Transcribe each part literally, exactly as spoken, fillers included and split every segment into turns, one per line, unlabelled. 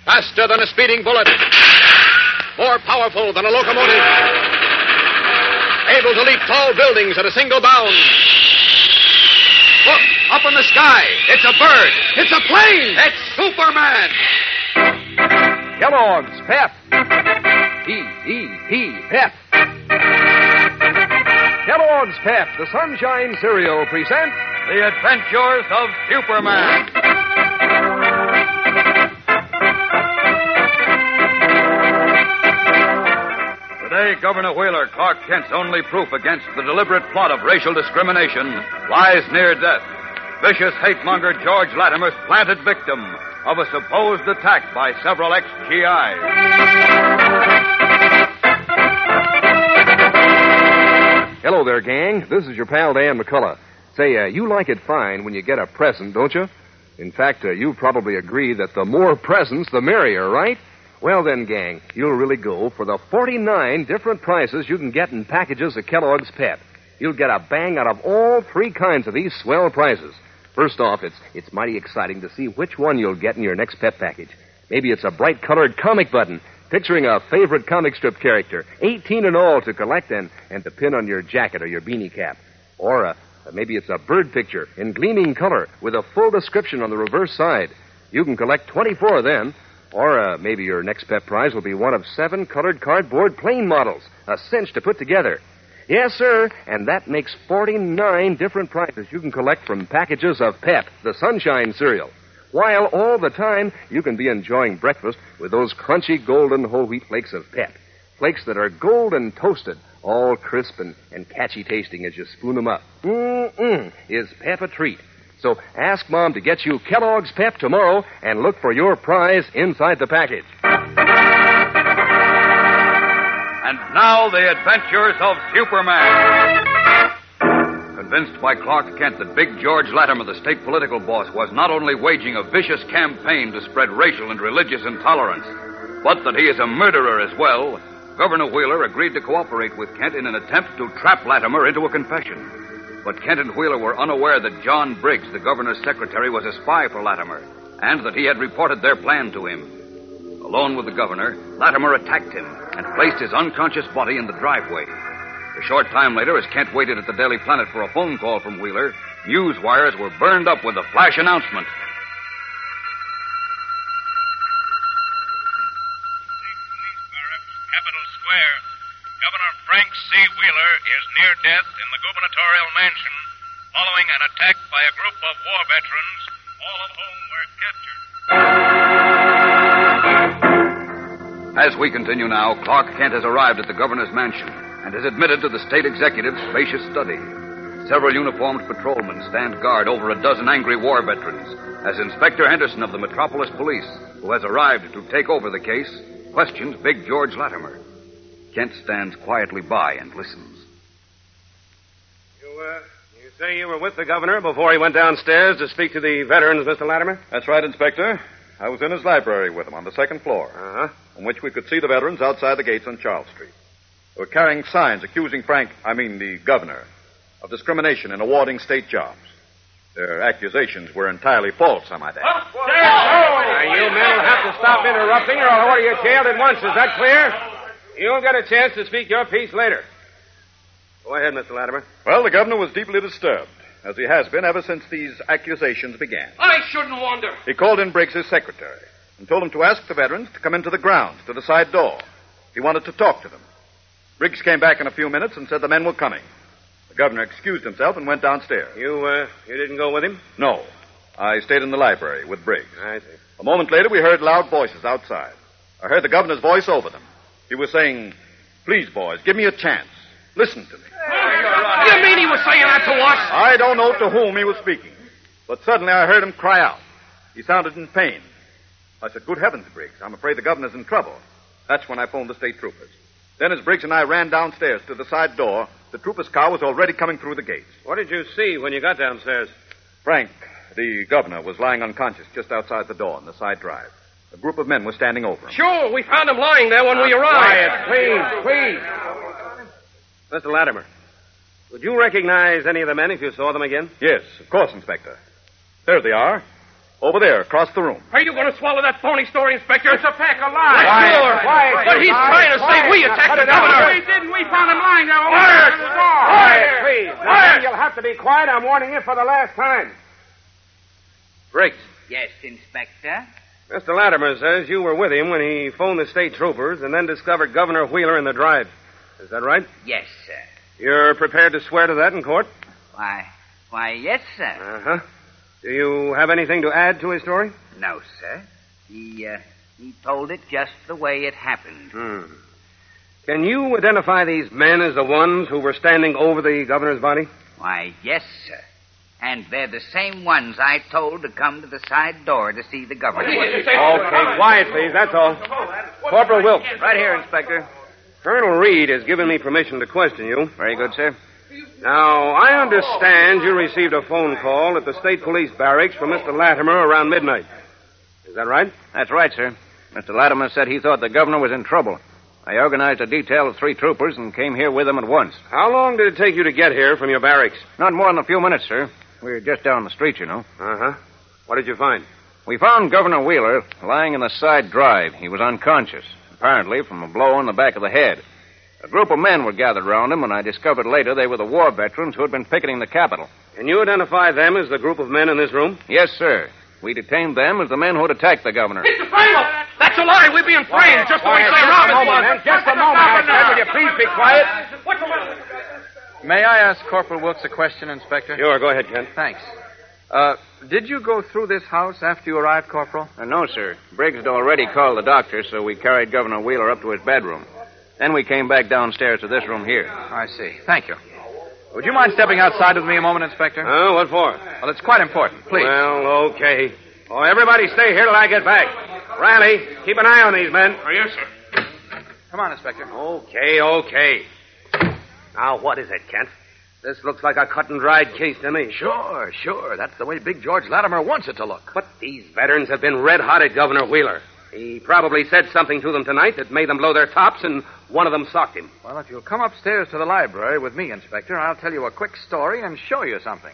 Faster than a speeding bullet. More powerful than a locomotive. Able to leap tall buildings at a single bound. Look, up in the sky. It's a bird. It's a plane. It's Superman.
Kellogg's Pep. P E P, Pep. Kellogg's Pep, the Sunshine Cereal, presents
The Adventures of Superman. Today, Governor Wheeler, Clark Kent's only proof against the deliberate plot of racial discrimination, lies near death. Vicious hate-monger George Latimer's planted victim of a supposed attack by several ex-G Is.
Hello there, gang. This is your pal, Dan McCullough. Say, uh, you like it fine when you get a present, don't you? In fact, uh, you probably agree that the more presents, the merrier, right? Well, then, gang, you'll really go for the forty-nine different prizes you can get in packages of Kellogg's Pep. You'll get a bang out of all three kinds of these swell prizes. First off, it's it's mighty exciting to see which one you'll get in your next Pep package. Maybe it's a bright-colored comic button picturing a favorite comic strip character, eighteen in all to collect and, and to pin on your jacket or your beanie cap. Or uh, maybe it's a bird picture in gleaming color with a full description on the reverse side. You can collect twenty-four then. Or uh, maybe your next Pep prize will be one of seven colored cardboard plane models, a cinch to put together. Yes, sir, and that makes forty-nine different prizes you can collect from packages of Pep, the Sunshine Cereal. While all the time you can be enjoying breakfast with those crunchy golden whole wheat flakes of Pep. Flakes that are golden toasted, all crisp and, and catchy tasting as you spoon them up. Mm-mm, is Pep a treat. So ask Mom to get you Kellogg's Pep tomorrow and look for your prize inside the package.
And now, the adventures of Superman. Convinced by Clark Kent that Big George Latimer, the state political boss, was not only waging a vicious campaign to spread racial and religious intolerance, but that he is a murderer as well, Governor Wheeler agreed to cooperate with Kent in an attempt to trap Latimer into a confession. But Kent and Wheeler were unaware that John Briggs, the governor's secretary, was a spy for Latimer, and that he had reported their plan to him. Alone with the governor, Latimer attacked him and placed his unconscious body in the driveway. A short time later, as Kent waited at the Daily Planet for a phone call from Wheeler, news wires were burned up with the flash announcement.
Capitol Square. Governor Frank C. Wheeler is near death in the gubernatorial mansion following an attack by a group of war veterans, all of whom were captured.
As we continue now, Clark Kent has arrived at the governor's mansion and is admitted to the state executive's spacious study. Several uniformed patrolmen stand guard over a dozen angry war veterans as Inspector Henderson of the Metropolis Police, who has arrived to take over the case, questions Big George Latimer. Kent stands quietly by and listens.
You, uh, you say you were with the governor before he went downstairs to speak to the veterans, Mister Latimer?
That's right, Inspector. I was in his library with him on the second floor,
Uh-huh.
on which we could see the veterans outside the gates on Charles Street. They were carrying signs accusing Frank, I mean the governor, of discrimination in awarding state jobs. Their accusations were entirely false, I might add.
Now, you men will have to stop interrupting or I'll order you jailed at once. Is that clear? You'll get a chance to speak your piece later. Go ahead, Mister Latimer.
Well, the governor was deeply disturbed, as he has been ever since these accusations began.
I shouldn't wonder.
He called in Briggs, his secretary, and told him to ask the veterans to come into the grounds to the side door. He wanted to talk to them. Briggs came back in a few minutes and said the men were coming. The governor excused himself and went downstairs.
You, uh, you didn't go with him?
No. I stayed in the library with Briggs.
I see.
A moment later, we heard loud voices outside. I heard the governor's voice over them. He was saying, "Please, boys, give me a chance. Listen to me."
You mean he was saying that to us?
I don't know to whom he was speaking, but suddenly I heard him cry out. He sounded in pain. I said, "Good heavens, Briggs, I'm afraid the governor's in trouble." That's when I phoned the state troopers. Then as Briggs and I ran downstairs to the side door, the trooper's car was already coming through the gates.
What did you see when you got downstairs?
Frank, the governor, was lying unconscious just outside the door on the side drive. A group of men were standing over him.
Sure, we found him lying there when we arrived.
Quiet, please, please. Mister Latimer, would you recognize any of the men if you saw them again?
Yes, of course, Inspector. There they are. Over there, across the room.
Are you going to swallow that phony story, Inspector? It's a pack of lies.
Quiet,
Sure.
quiet,
But he's
quiet,
trying to say
quiet.
we attacked the
Cut it out.
governor.
We
didn't. We found him lying there.
Quiet!
the door.
Quiet, please. Now, then, you'll have to be quiet. I'm warning you for the last time. Briggs.
Yes, Inspector.
Mister Latimer says you were with him when he phoned the state troopers and then discovered Governor Wheeler in the drive. Is that right?
Yes, sir.
You're prepared to swear to that in court?
Why, why, yes, sir.
Uh-huh. Do you have anything to add to his story?
No, sir. He, uh, he told it just the way it happened.
Hmm. Can you identify these men as the ones who were standing over the governor's body?
Why, yes, sir. And they're the same ones I told to come to the side door to see the governor.
Okay, quiet, please. That's all. Corporal Wilkes.
Right here, Inspector.
Colonel Reed has given me permission to question you.
Very good, sir.
Now, I understand you received a phone call at the state police barracks from Mister Latimer around midnight. Is that right?
That's right, sir. Mister Latimer said he thought the governor was in trouble. I organized a detail of three troopers and came here with them at once.
How long did it take you to get here from your barracks?
Not more than a few minutes, sir. We were just down the street, you know.
Uh-huh. What did you find?
We found Governor Wheeler lying in the side drive. He was unconscious, apparently from a blow on the back of the head. A group of men were gathered around him, and I discovered later they were the war veterans who had been picketing the Capitol.
Can you identify them as the group of men in this room?
Yes, sir. We detained them as the men who had attacked the governor.
Mister Frankel! That's a lie. We're being framed just the way Sam Robbins was.
Just a moment, I said. Will you please be quiet?
What's the matter?
May I ask Corporal Wilkes a question, Inspector?
Sure, go ahead, Kent.
Thanks. Uh, did you go through this house after you arrived, Corporal?
Uh, no, sir. Briggs had already called the doctor, so we carried Governor Wheeler up to his bedroom. Then we came back downstairs to this room here.
I see. Thank you. Would you mind stepping outside with me a moment, Inspector?
Oh, what for?
Well, it's quite important. Please.
Well, okay. Oh, everybody stay here till I get back. Riley, keep an eye on these men.
Oh, yes, sir.
Come on, Inspector.
Okay, okay. Now, what is it, Kent? This looks like a cut-and-dried case to me.
Sure, sure. That's the way Big George Latimer wants it to look.
But these veterans have been red-hot at Governor Wheeler. He probably said something to them tonight that made them blow their tops, and one of them socked him.
Well, if you'll come upstairs to the library with me, Inspector, I'll tell you a quick story and show you something.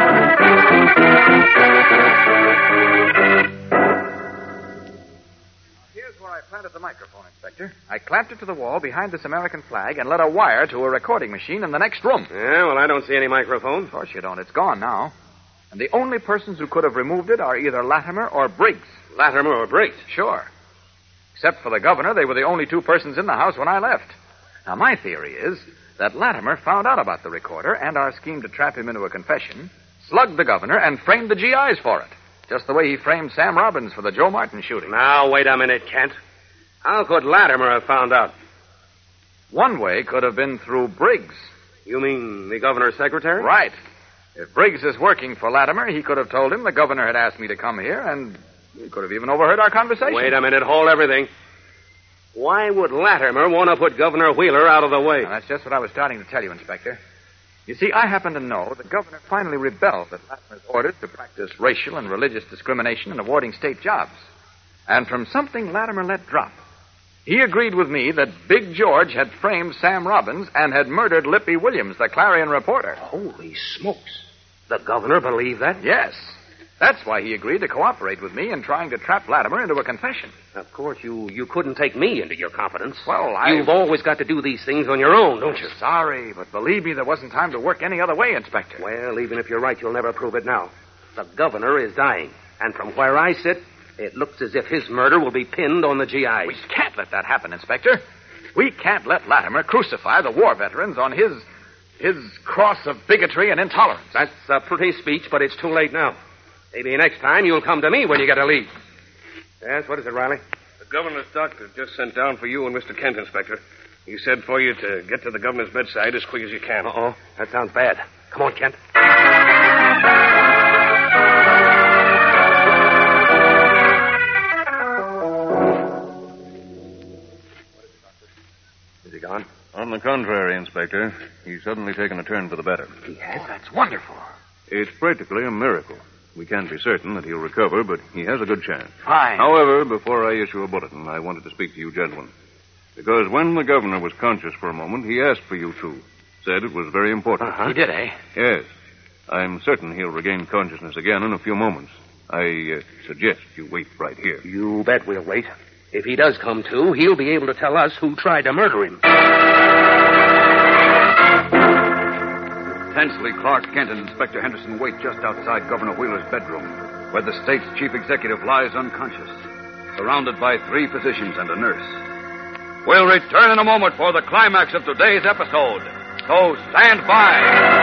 Here's where I planted the microphone, Inspector. I clamped it to the wall behind this American flag and led a wire to a recording machine in the next room.
Yeah, well, I don't see any microphone.
Of course you don't. It's gone now. And the only persons who could have removed it are either Latimer or Briggs.
Latimer or Briggs?
Sure. Except for the governor, they were the only two persons in the house when I left. Now, my theory is that Latimer found out about the recorder and our scheme to trap him into a confession, slugged the governor, and framed the G Is for it. Just the way he framed Sam Robbins for the Joe Martin shooting.
Now, wait a minute, Kent. How could Latimer have found out?
One way could have been through Briggs.
You mean the governor's secretary?
Right. If Briggs is working for Latimer, he could have told him the governor had asked me to come here, and he could have even overheard our conversation.
Wait a minute. Hold everything. Why would Latimer want to put Governor Wheeler out of the way?
Now, that's just what I was starting to tell you, Inspector. You see, I happen to know the governor finally rebelled at Latimer's orders to practice racial and religious discrimination in awarding state jobs. And from something Latimer let drop, he agreed with me that Big George had framed Sam Robbins and had murdered Lippy Williams, the Clarion reporter.
Holy smokes. The governor believed that?
Yes. That's why he agreed to cooperate with me in trying to trap Latimer into a confession.
Of course, you, you couldn't take me into your confidence.
Well, I...
You've always got to do these things on your own, don't you?
Sorry, but believe me, there wasn't time to work any other way, Inspector.
Well, even if you're right, you'll never prove it now. The governor is dying, and from where I sit, it looks as if his murder will be pinned on the G Is.
We can't let that happen, Inspector. We can't let Latimer crucify the war veterans on his... his cross of bigotry and intolerance.
That's a pretty speech, but it's too late now. Maybe next time you'll come to me when you get a lead. Yes, what is it, Riley?
The governor's doctor just sent down for you and Mister Kent, Inspector. He said for you to get to the governor's bedside as quick as you can.
Uh-oh. That sounds bad. Come on, Kent. Is he gone?
On the contrary, Inspector. He's suddenly taken a turn for the better.
He has?
Oh, that's wonderful.
It's practically a miracle. We can't be certain that he'll recover, but he has a good chance.
Fine.
However, before I issue a bulletin, I wanted to speak to you gentlemen. Because when the governor was conscious for a moment, he asked for you two. Said it was very important.
Uh-huh. He did, eh?
Yes. I'm certain he'll regain consciousness again in a few moments. I uh, suggest you wait right here.
You bet we'll wait. If he does come to, he'll be able to tell us who tried to murder him.
Tensely, Clark Kent and Inspector Henderson wait just outside Governor Wheeler's bedroom, where the state's chief executive lies unconscious, surrounded by three physicians and a nurse. We'll return in a moment for the climax of today's episode. So stand by.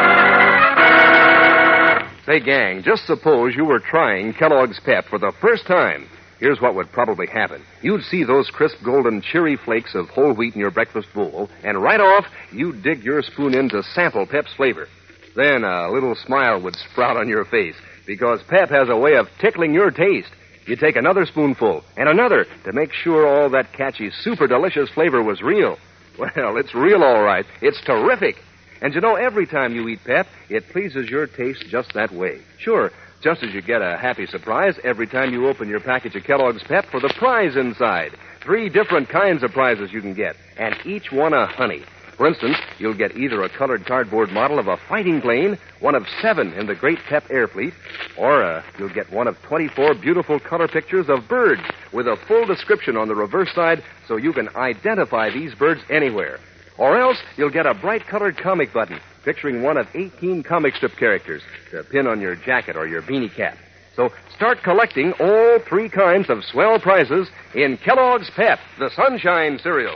Say, gang, just suppose you were trying Kellogg's Pep for the first time. Here's what would probably happen. You'd see those crisp, golden, cheery flakes of whole wheat in your breakfast bowl, and right off, you'd dig your spoon in to sample Pep's flavor. Then a little smile would sprout on your face, because Pep has a way of tickling your taste. You take another spoonful, and another, to make sure all that catchy, super delicious flavor was real. Well, it's real all right. It's terrific. And you know, every time you eat Pep, it pleases your taste just that way. Sure, just as you get a happy surprise every time you open your package of Kellogg's Pep for the prize inside. Three different kinds of prizes you can get, and each one a honey. For instance, you'll get either a colored cardboard model of a fighting plane, one of seven in the Great Pep Air Fleet, or uh, you'll get one of twenty-four beautiful color pictures of birds with a full description on the reverse side so you can identify these birds anywhere. Or else you'll get a bright-colored comic button picturing one of eighteen comic strip characters to pin on your jacket or your beanie cap. So start collecting all three kinds of swell prizes in Kellogg's Pep, the Sunshine Cereal.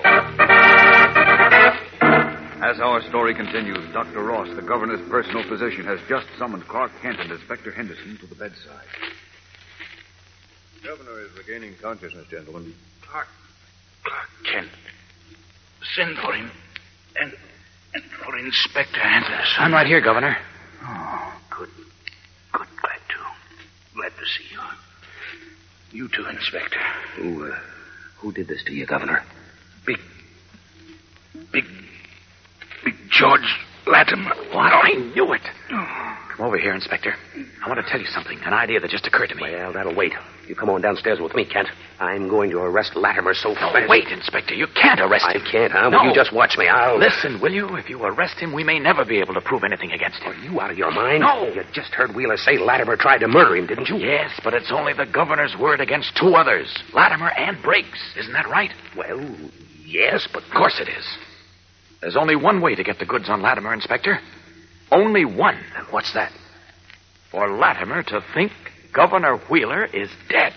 As our story continues, Doctor Ross, the governor's personal physician, has just summoned Clark Kent and Inspector Henderson to the bedside.
The governor is regaining consciousness, gentlemen.
Clark, Clark Kent. Send for him. And, and for Inspector Henderson.
I'm right here, Governor.
Oh, good. Good. Glad to. Glad to see you. You too, Inspector.
Who, uh, who did this to you, Governor?
Big, big, big George Latimer.
What? I knew it. Come over here, Inspector. I want to tell you something, an idea that just occurred to me.
Well, that'll wait. You come on downstairs with me, Kent. I'm going to arrest Latimer so
No,
fast.
wait, Inspector. You can't arrest him.
I can't, huh?
No.
Will you just watch me? I'll...
Listen, will you? If you arrest him, we may never be able to prove anything against him.
Are you out of your mind?
No.
You just heard Wheeler say Latimer tried to murder him, didn't you?
Yes, but it's only the governor's word against two others, Latimer and Briggs. Isn't that right?
Well, yes, but...
Of course it is. There's only one way to get the goods on Latimer, Inspector. Only one.
And what's that?
For Latimer to think Governor Wheeler is dead.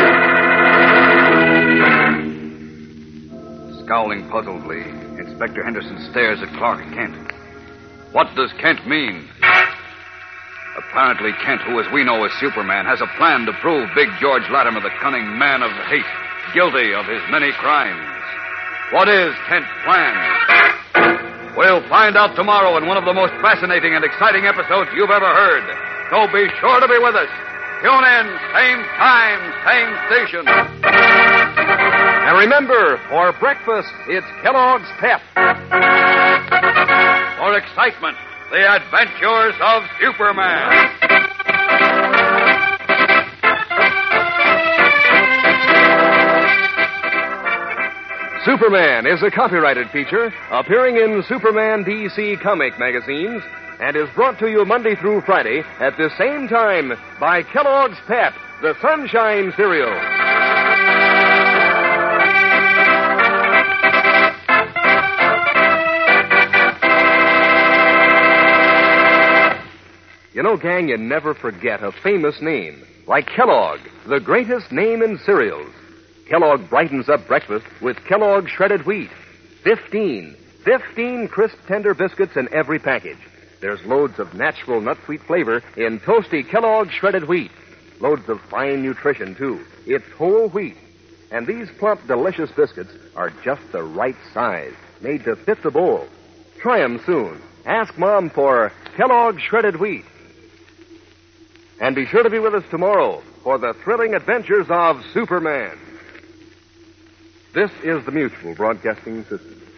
Scowling puzzledly, Inspector Henderson stares at Clark Kent. What does Kent mean? Apparently, Kent, who as we know is Superman, has a plan to prove Big George Latimer the cunning man of hate, guilty of his many crimes. What is Kent's plan? We'll find out tomorrow in one of the most fascinating and exciting episodes you've ever heard. So be sure to be with us. Tune in, same time, same station.
And remember, for breakfast, it's Kellogg's Pep.
For excitement, the adventures of Superman.
Superman is a copyrighted feature appearing in Superman D C comic magazines and is brought to you Monday through Friday at the same time by Kellogg's Pep, the Sunshine Cereal. You know, gang, you never forget a famous name, like Kellogg, the greatest name in cereals. Kellogg brightens up breakfast with Kellogg shredded wheat. Fifteen, fifteen crisp, tender biscuits in every package. There's loads of natural nut-sweet flavor in toasty Kellogg shredded wheat. Loads of fine nutrition, too. It's whole wheat. And these plump, delicious biscuits are just the right size, made to fit the bowl. Try 'em soon. Ask Mom for Kellogg shredded wheat. And be sure to be with us tomorrow for the thrilling adventures of Superman. This is the Mutual Broadcasting System.